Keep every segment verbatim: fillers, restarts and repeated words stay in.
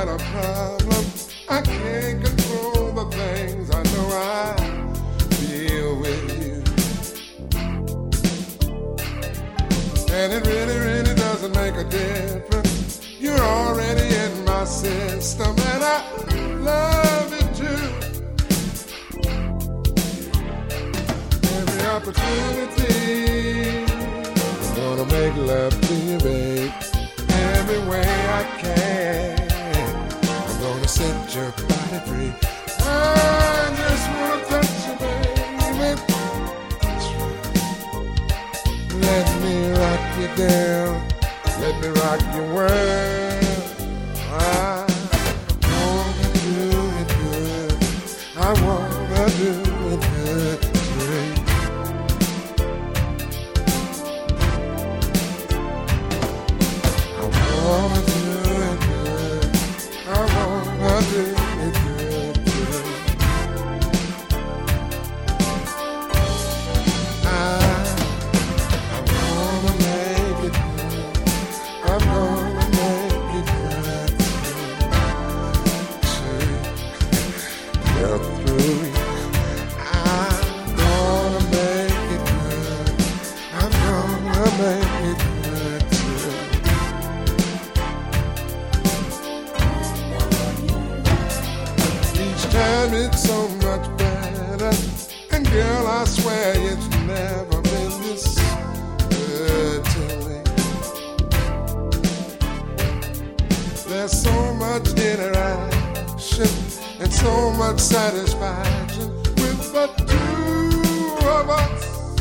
got a problem. I can't control the things I know I feel with you. And it really, really doesn't make a difference. You're already in my system, and I love it too. Every opportunity, I'm gonna make love to you, babe. Every way I can, I'm gonna set your body free. I just wanna touch you, baby. That's right. Let me rock you down. Let me rock your world. I wanna do it good. I wanna do it good. Great. I wanna do it good. I wanna do it good. Great. I I wanna make it good. I'm gonna make it good to get through you. I'm gonna make it good. I'm gonna make it good too. Each time it's so much better. And girl, I swear it's never been this good to me. There's so much interaction and so much satisfaction with the two of us.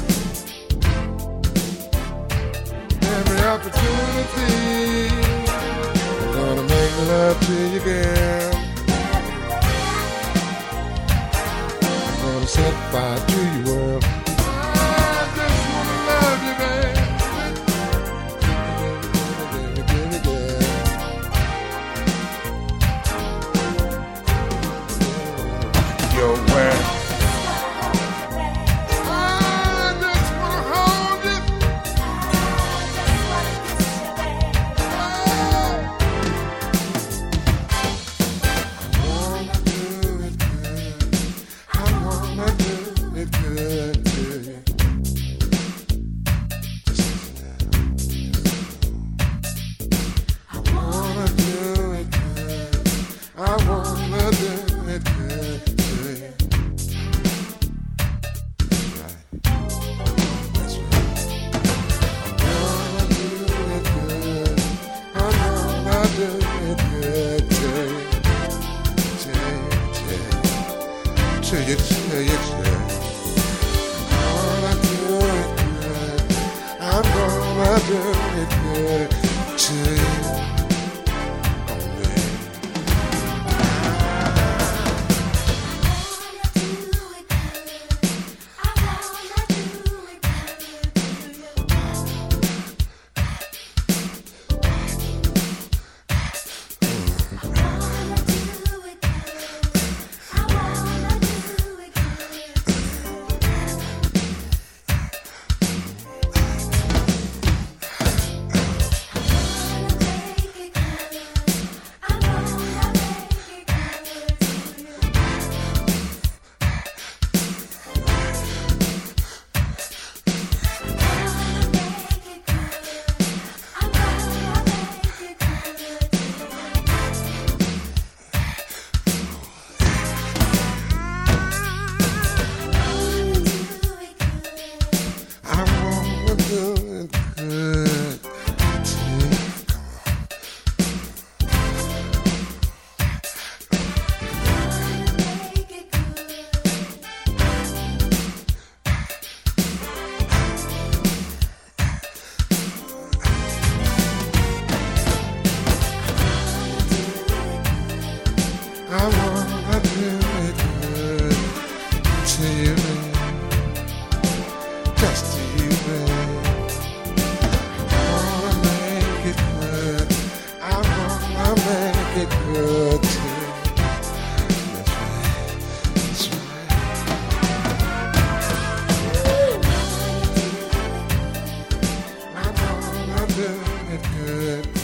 Every opportunity, I'm gonna make love to you, girl. I'm gonna set fire to your world. I just wanna love you, baby. Baby, baby, baby, girl. Your world. I just wanna hold you. I wanna do it good. I wanna do it good to you. I wanna do it good. I wanna do it good to you. Right. That's right. I wanna do it good. I wanna do it good to you. To you, to you, to you, to you, to you. I'm gonna do it good. I'm gonna do it good to you. Oh, baby. I wanna do it good to you. I wanna do it good to you. Just to you, babe. I wanna make it good. I wanna make it good too. That's right. That's right. I wanna do it good.